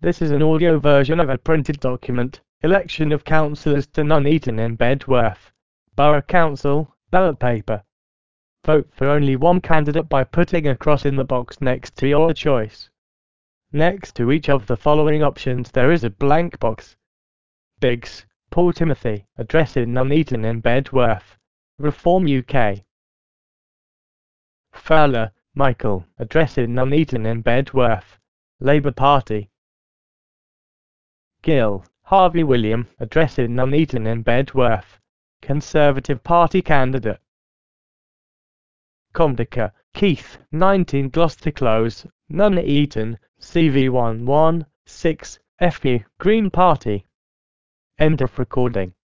This is an audio version of a printed document. Election of councillors to Nuneaton and Bedworth. Borough Council, ballot paper. Vote for only one candidate by putting a cross in the box next to your choice. Next to each of the following options there is a blank box. Biggs, Paul Timothy, address in Nuneaton and Bedworth. Reform UK. Fowler, Michael, address in Nuneaton and Bedworth. Labour Party. Gill, Harvey William, address in Nuneaton and Bedworth. Conservative Party candidate. Comdicker, Keith, 19 Gloucester Close, Nuneaton, CV116, FU, Green Party. End of recording.